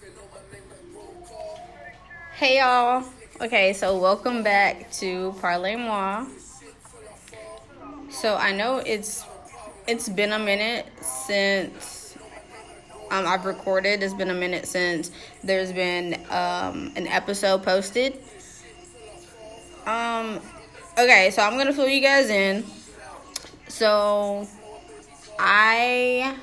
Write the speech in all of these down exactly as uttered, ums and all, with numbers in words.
Hey y'all. Okay, so welcome back to Parlez Moi. So I know it's it's been a minute since um, I've recorded. It's been a minute since there's been um, an episode posted. Um, okay, so I'm gonna fill you guys in. So I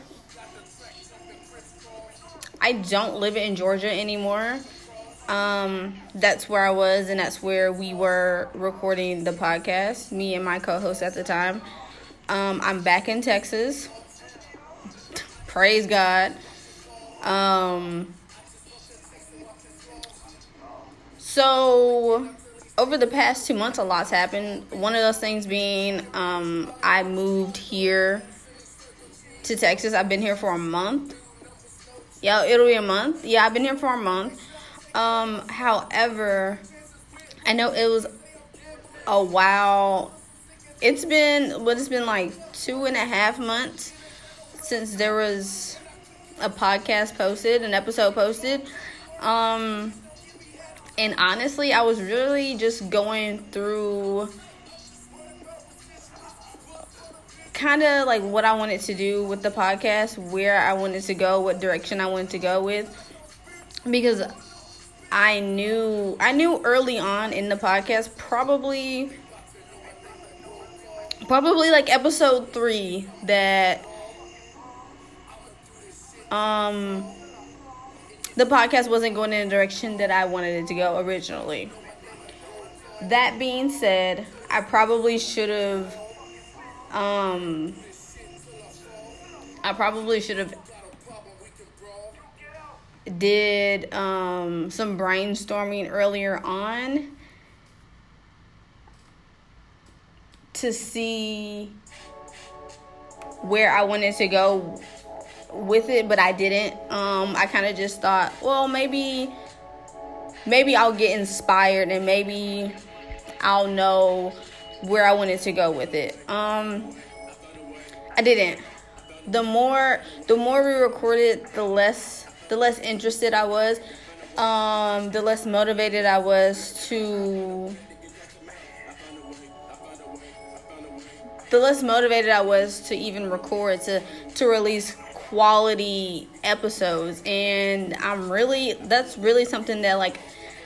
I don't live in Georgia anymore. Um, that's where I was, and that's where we were recording the podcast, me and my co-host at the time. Um, I'm back in Texas. Praise God. Um, so, over the past two months, a lot's happened. One of those things being, um, I moved here to Texas. I've been here for a month. Yeah, it'll be a month. Yeah, I've been here for a month. Um, however, I know it was a while. It's been, what, it's been like two and a half months since there was a podcast posted, an episode posted. Um, and honestly, I was really just going through kind of like what I wanted to do with the podcast, where I wanted to go, what direction I wanted to go with, because I knew I knew early on in the podcast, probably probably like episode three, that um the podcast wasn't going in the direction that I wanted it to go originally. That being said, I probably should have um I probably should have did um, some brainstorming earlier on to see where I wanted to go with it, but I didn't. Um, I kind of just thought, well, maybe, maybe I'll get inspired and maybe I'll know where I wanted to go with it. Um, I didn't. The more, the more we recorded, the less. The less interested I was, um, the less motivated I was to, the less motivated I was to even record, to, to release quality episodes. And I'm really, that's really something that, like,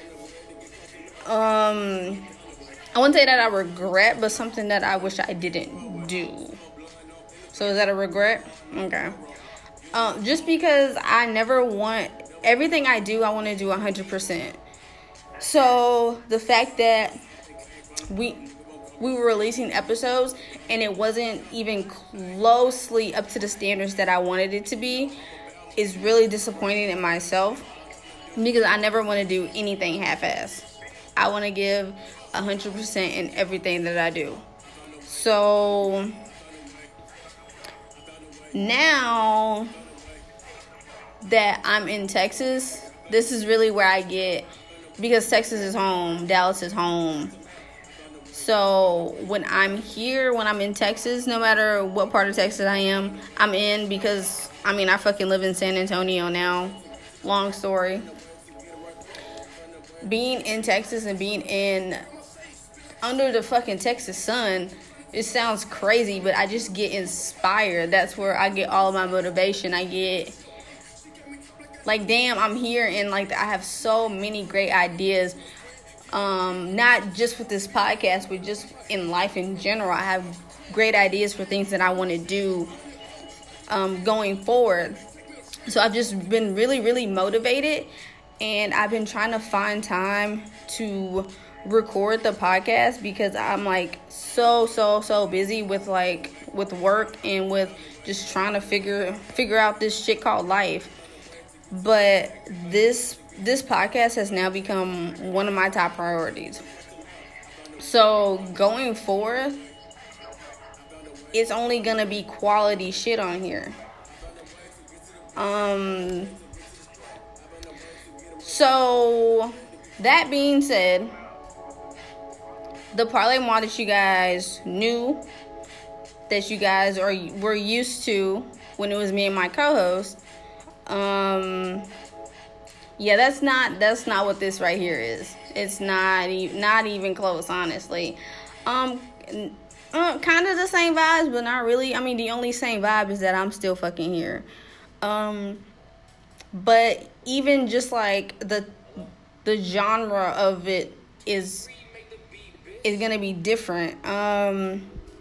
um, I wouldn't say that I regret, but something that I wish I didn't do. So is that a regret? Okay. Um, just because I never want, everything I do, I want to do one hundred percent. So the fact that we we were releasing episodes and it wasn't even closely up to the standards that I wanted it to be is really disappointing in myself, because I never want to do anything half-assed. I want to give one hundred percent in everything that I do. So now that I'm in Texas, this is really where I get, because Texas is home, Dallas is home. So when I'm here, when I'm in Texas, no matter what part of Texas I am, I'm in, because, I mean, I fucking live in San Antonio now. Long story. Being in Texas and being in, under the fucking Texas sun, it sounds crazy, but I just get inspired. That's where I get all of my motivation. I get, like, damn, I'm here, and, like, I have so many great ideas. Um, not just with this podcast, but just in life in general. I have great ideas for things that I want to do um, going forward. So I've just been really, really motivated, and I've been trying to find time to record the podcast, because I'm like so so so busy with like with work and with just trying to figure figure out this shit called life. But this this podcast has now become one of my top priorities. So going forward, it's only gonna be quality shit on here. Um so that being said, the Parlez Moi that you guys knew, that you guys are were used to when it was me and my co-host, um, Yeah, that's not that's not what this right here is. It's not e- not even close, honestly. Um, uh, kind of the same vibes, but not really. I mean, the only same vibe is that I'm still fucking here. Um, but even just like the the genre of it is is gonna be different. Um,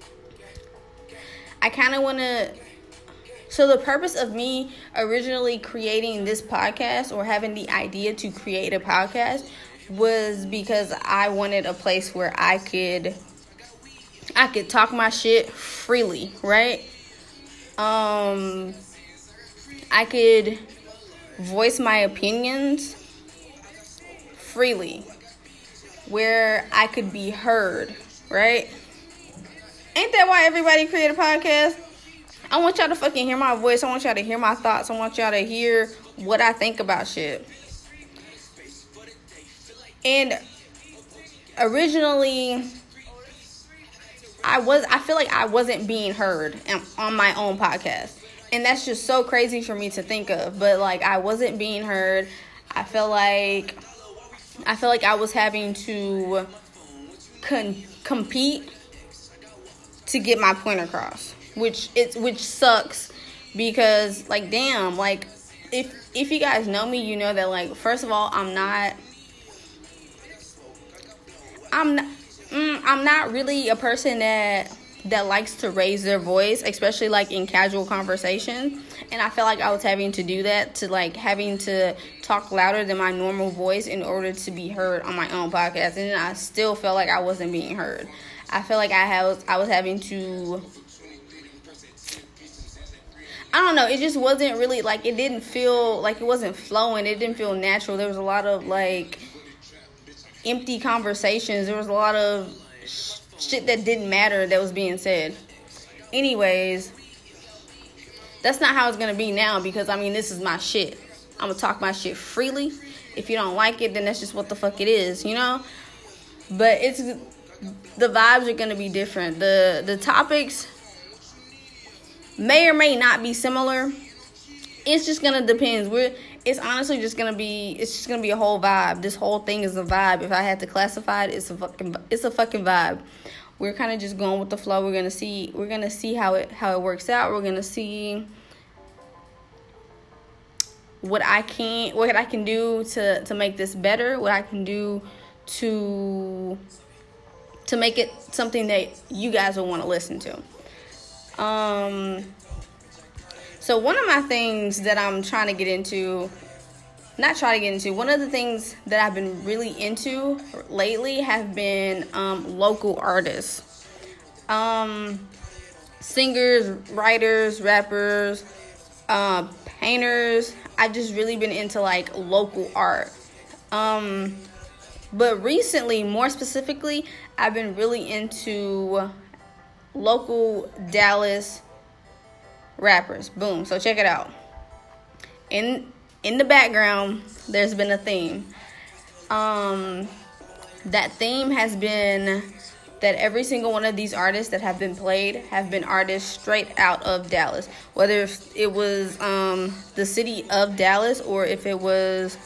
I kind of want to. So the purpose of me originally creating this podcast or having the idea to create a podcast was because I wanted a place where I could I could talk my shit freely, right? Um I could voice my opinions freely, where I could be heard, right? Ain't that why everybody create a podcast? I want y'all to fucking hear my voice. I want y'all to hear my thoughts. I want y'all to hear what I think about shit. And originally, I was, I feel like I wasn't being heard on my own podcast. And that's just so crazy for me to think of. But like, I wasn't being heard. I feel like, I feel like I was having to con- compete to get my point across. Which it's which sucks because like damn, like if if you guys know me, you know that like first of all I'm not I'm not mm, I'm not really a person that that likes to raise their voice, especially like in casual conversation. And I felt like I was having to do that, to like having to talk louder than my normal voice in order to be heard on my own podcast. And I still felt like I wasn't being heard. I felt like I had I was having to. I don't know, it just wasn't really, like, it didn't feel, like, it wasn't flowing, it didn't feel natural. There was a lot of, like, empty conversations. There was a lot of sh- shit that didn't matter that was being said. Anyways, that's not how it's going to be now because, I mean, this is my shit. I'm going to talk my shit freely. If you don't like it, then that's just what the fuck it is, you know? But it's, the vibes are going to be different. The, the topics may or may not be similar. It's just gonna depend. We're it's honestly just gonna be it's just gonna be a whole vibe. This whole thing is a vibe. If I had to classify it, it's a fucking it's a fucking vibe. We're kind of just going with the flow. We're gonna see we're gonna see how it how it works out. We're gonna see what I can what I can do to to make this better. What I can do to to make it something that you guys will want to listen to. Um, so one of my things that I'm trying to get into, not try to get into, one of the things that I've been really into lately have been, um, local artists, um, singers, writers, rappers, uh, painters. I've just really been into like local art. Um, but recently, more specifically, I've been really into local Dallas rappers. Boom. So check it out. In in the background, there's been a theme. Um, that theme has been that every single one of these artists that have been played have been artists straight out of Dallas. Whether it was um, the city of Dallas or if it was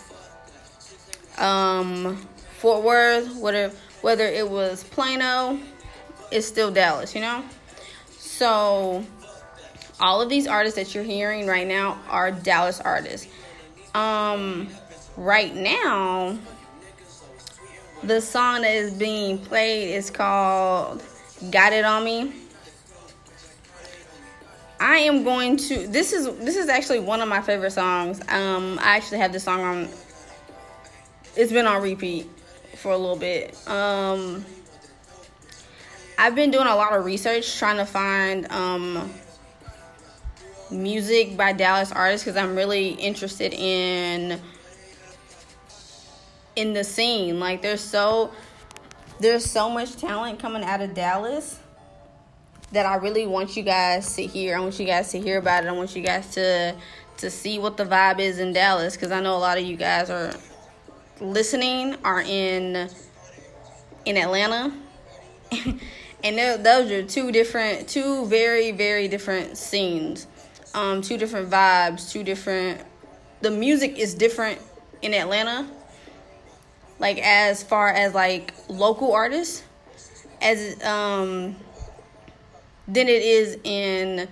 um, Fort Worth, whether whether it was Plano. It's still Dallas, you know? So, all of these artists that you're hearing right now are Dallas artists. Um, right now, the song that is being played is called Got It On Me. I am going to, this is, this is actually one of my favorite songs. Um, I actually have this song on, it's been on repeat for a little bit. Um... I've been doing a lot of research trying to find um, music by Dallas artists because I'm really interested in in the scene. Like there's so there's so much talent coming out of Dallas that I really want you guys to hear. I want you guys to hear about it. I want you guys to to see what the vibe is in Dallas because I know a lot of you guys are listening are in in Atlanta. And those are two different, two very, very different scenes. Um, two different vibes, two different... The music is different in Atlanta, like as far as like local artists, as um than it is in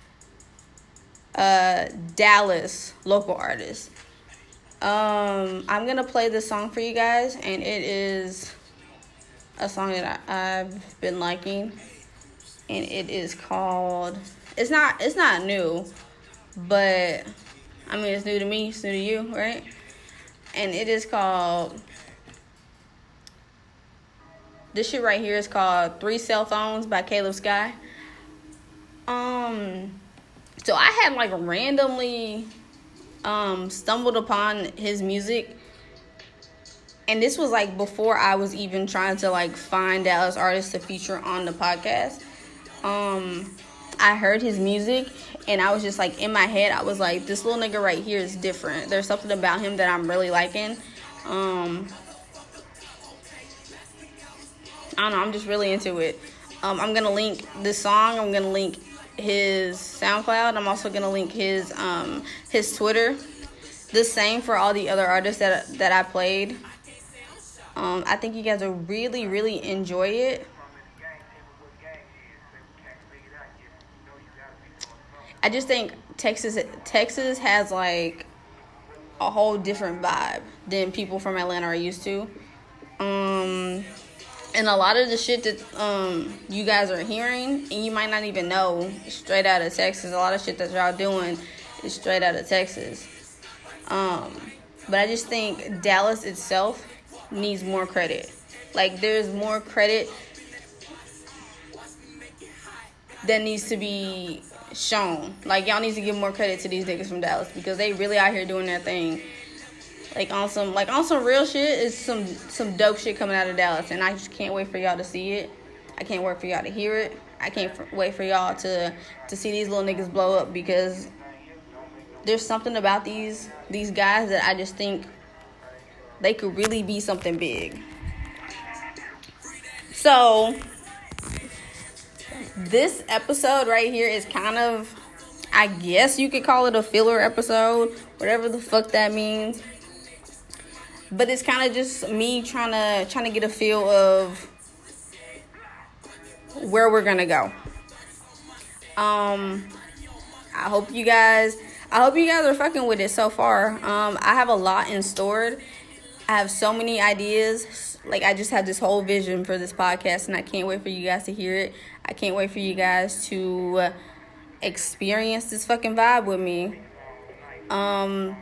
uh Dallas local artists. Um, I'm gonna play this song for you guys, and it is a song that I, I've been liking, and it is called. It's not. It's not new, but I mean it's new to me. It's new to you, right? And it is called. This shit right here is called Three Cell Phones by Caleb Sky. Um, so I had like randomly um stumbled upon his music, and this was like before I was even trying to like find Dallas artists to feature on the podcast. Um, I heard his music, and I was just like in my head, I was like, this little nigga right here is different. There's something about him that I'm really liking. Um, I don't know. I'm just really into it. Um, I'm gonna link this song. I'm gonna link his SoundCloud. I'm also gonna link his um his Twitter. The same for all the other artists that that I played. Um, I think you guys will really, really enjoy it. I just think Texas Texas has like a whole different vibe than people from Atlanta are used to. Um, and a lot of the shit that um you guys are hearing, and you might not even know, straight out of Texas. A lot of shit that y'all doing is straight out of Texas. Um, but I just think Dallas itself needs more credit. Like, there's more credit that needs to be shown. Like, y'all need to give more credit to these niggas from Dallas, because they really out here doing their thing. Like on some like on some real shit, is some some dope shit coming out of Dallas, and I just can't wait for y'all to see it. I can't wait for y'all to hear it. I can't f- wait for y'all to to see these little niggas blow up, because there's something about these these guys that I just think they could really be something big. So this episode right here is kind of, I guess you could call it a filler episode, whatever the fuck that means. But it's kind of just me trying to trying to get a feel of where we're gonna go. Um, I hope you guys, I hope you guys are fucking with it so far. Um, I have a lot in store. I have so many ideas. Like, I just have this whole vision for this podcast, and I can't wait for you guys to hear it. I can't wait for you guys to experience this fucking vibe with me. Um,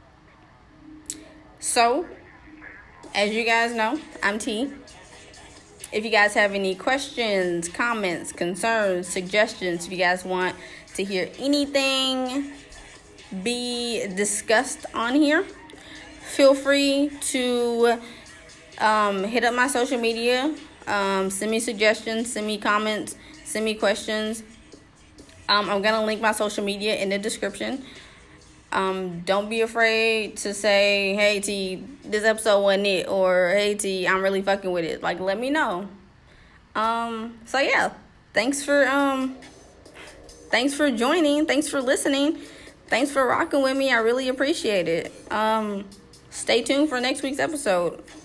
so, as you guys know, I'm T. If you guys have any questions, comments, concerns, suggestions, if you guys want to hear anything be discussed on here, feel free to um, hit up my social media. Um, send me suggestions, send me comments, send me questions. Um, I'm going to link my social media in the description. Um, don't be afraid to say, hey, T, this episode wasn't it, or hey, T, I'm really fucking with it. Like, let me know. Um, so yeah, thanks for, um, thanks for joining. Thanks for listening. Thanks for rocking with me. I really appreciate it. Um, stay tuned for next week's episode.